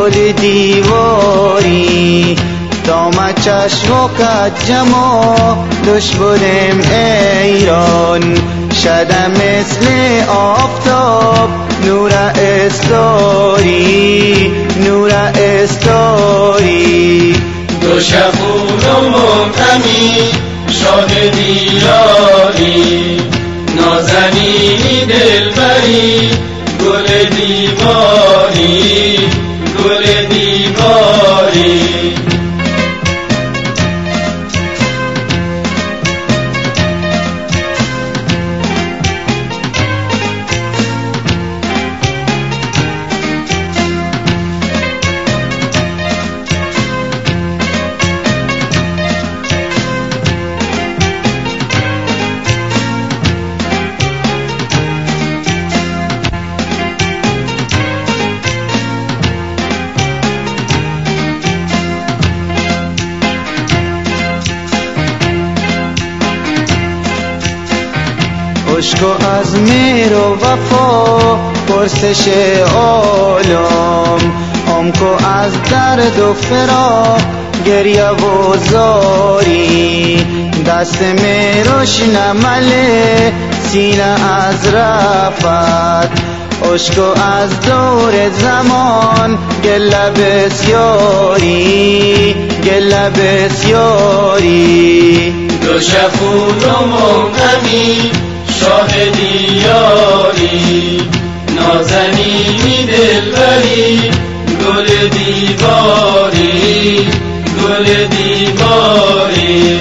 گل دیواری دام چشم و کجم و دشبرم ایران شدم مثل آفتاب نور استاری نور استاری دو شخونم همی شاهدی یاری نازنینی دلبری گل دیواری گل دیواری عشق و از مهر و وفا پرسش عالم عمق از درد و فراق گریه و زاری دست مهرش نمله سینه از رفت عشق و از دور زمان گله بسیاری گله بسیاری دو شخونم همی شاهدی یاری نازنینی دلبری گل دیواری گل دیواری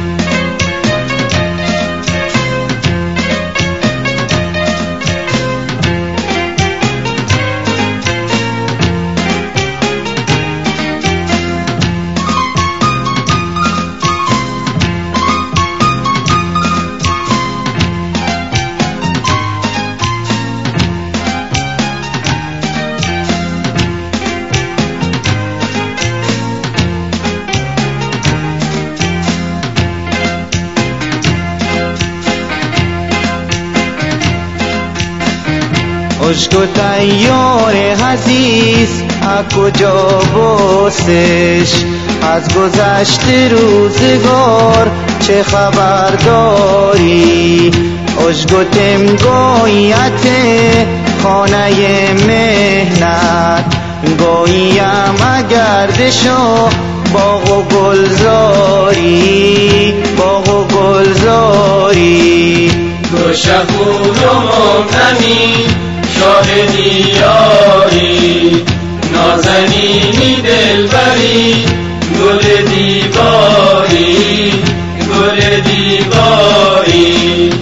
عشق و تیار عزیز از کجا بستش از گذشته روزگار چه خبر داری عشق و تمگایت خانه مهنت گوییم گردشو باغ و گلزاری باغ و گلزاری دو شخونم همی شاهدی یاری نازنینی دلبری گل دیواری گل دیواری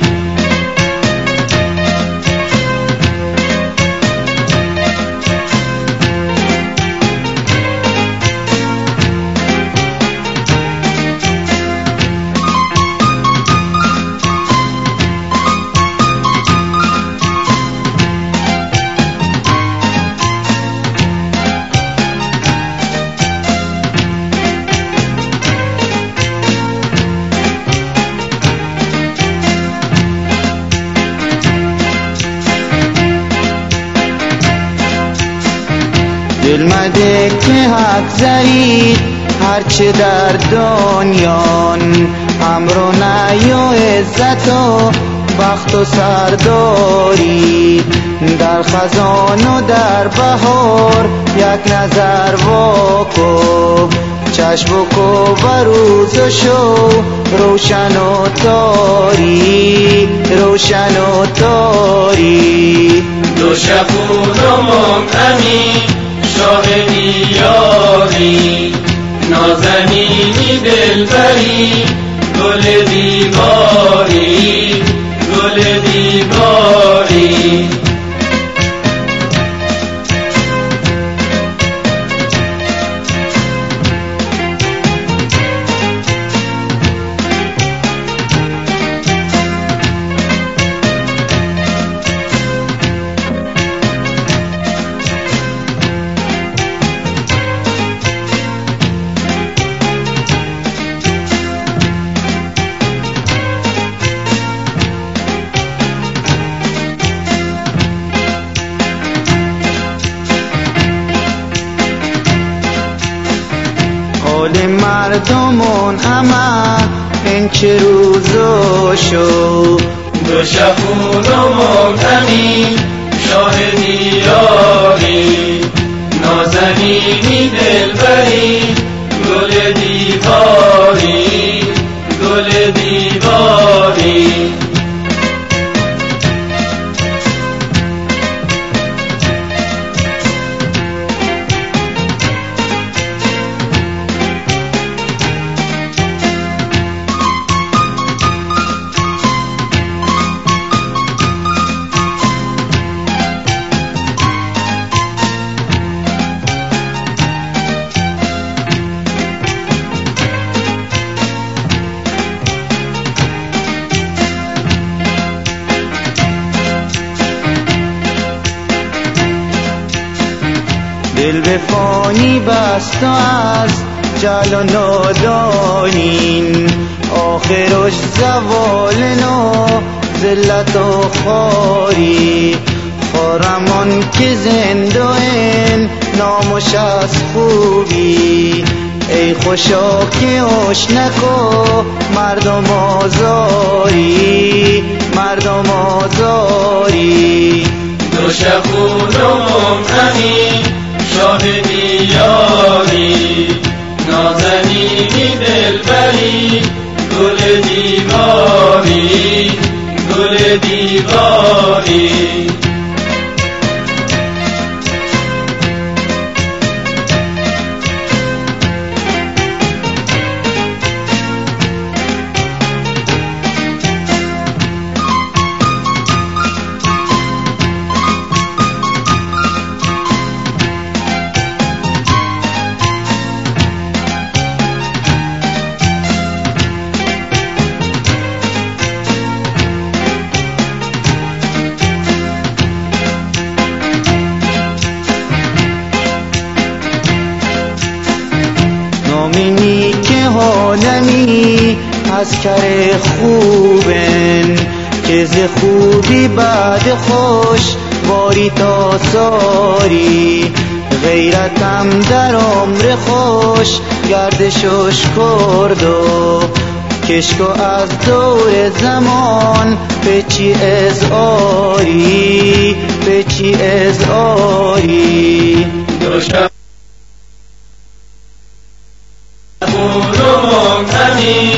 دل مده که حق زرید هرچه در دنیان امر و نهی و عزت و بخت و سرداری در خزان و در بهار یک نظر واکن چشم بکن و روز و شو روشن و تاری روشن و تاری دو شخونم همی شاهدی یاری نازنینی دلبری گل دیواری گل دیواری مردمون همه این چه روزو شو دو شبونمون همی شاهدی یاری نازنینی دلبری گل دیواری گل دیواری دل به فانی بست و از جل و نادانین آخرش زوال نو ذلت و خاری خارمان که زنده این نامش از خوبی ای خوشا که اش نکو مردم آزاری مردم آزاری دو شبونمون همی شاهدی یاری نازنینی دلبری گل دیواری گل دیواری نامینی که حالمی از کر خوبن که ز خوبی بعد خوش واری تا ساری غیرتم در عمر خوش گردشش کرد و کشکو از دور زمان بچی از آری بچی از آری شبونمون همی